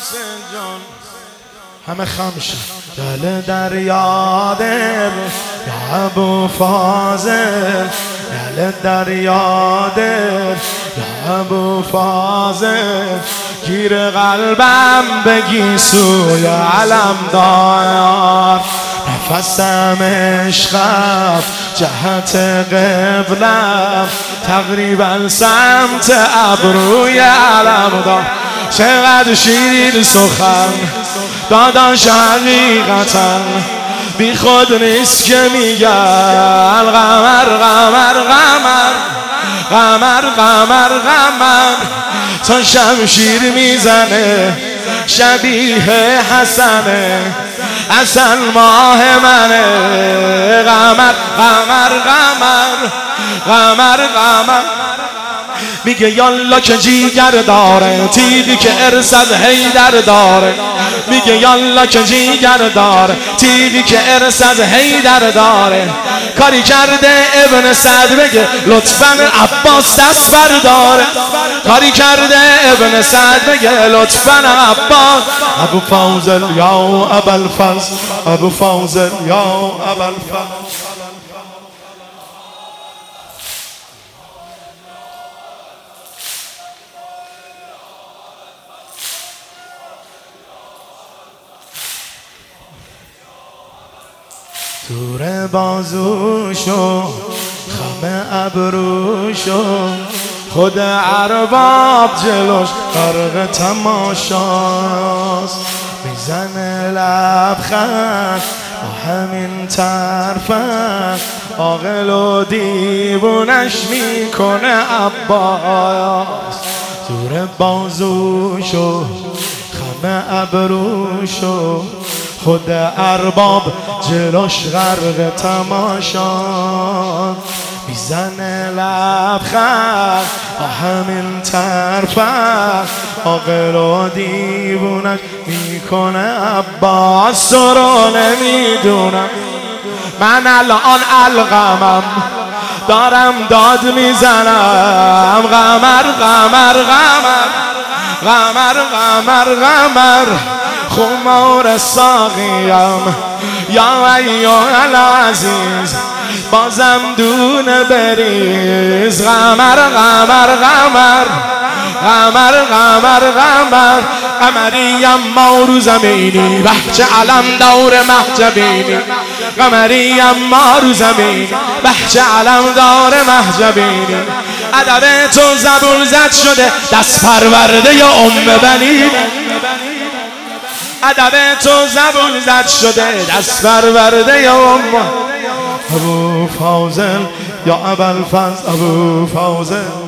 همه خمشن دل دریا دل یا ابو فاضل، دل دریا دل یا ابو فاضل، گیر قلبم بگی سوی علم دار، نفسم عشقم جهت قبلم، تقریبا سمت ابروی علم دار. چقدر شیرین سخن داداش حقیقتا، بی خود نیست که میگن قمر قمر قمر قمر قمر قمر، تا شمشیر میزنه شبیه حسنه، اصل ماه منه قمر قمر قمر قمر قمر. میگه یالا که جیگر داره، تیغی که ارصد حیدر داره، میگه یالا که جیگر داره، تیغی که ارصد حیدر داره. کاری کرده ابن سعد بگه لطفاً عباس دست برداره، کاری کرده ابن سعد بگه لطفاً عباس. ابو فاضل یا ابوالفضل، ابو فاضل یا ابوالفضل. دور بازوشو خم ابروشو، خود ارباب جلوش غرق تماشاست، میزنه لبخند با همین طرفن، عاقل و دیوونش میکنه عباس. دور بازوشو خم ابروشو، خود ارباب جلوش غرق تماشا، میزنه لبخند با همین طرفن، عاقل و دیوونش میکنه عباس. رو نمیدونم من الان القمم دارم داد میزنم، قمر قمر قمر قمر قمر قمر، خمار ساقیم یا ایها العزیز، بازم دون بریز، قمر قمر قمر قمر قمر قمر. قمریم ما رو زمینی بهچه علم دور محجبینی، قمریم ما رو زمینی بهچه علم دور محجبینی. ادب تو زبون زد شده دست پرورده یا ام بنی، ادب تو زبون زد شده دست پرورده یا ام. ابو فاضل یا ابوالفضل، ابو فاضل.